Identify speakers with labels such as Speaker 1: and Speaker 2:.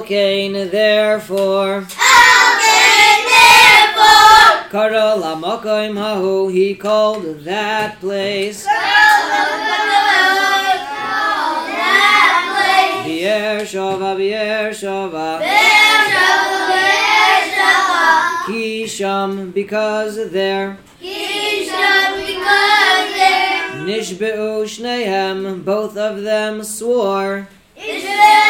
Speaker 1: Alkain, therefore. Kara lamakoim hahu, he called that place. Be'er Shava. Kisham, because there. Nishbe'u shnehem, both of them swore.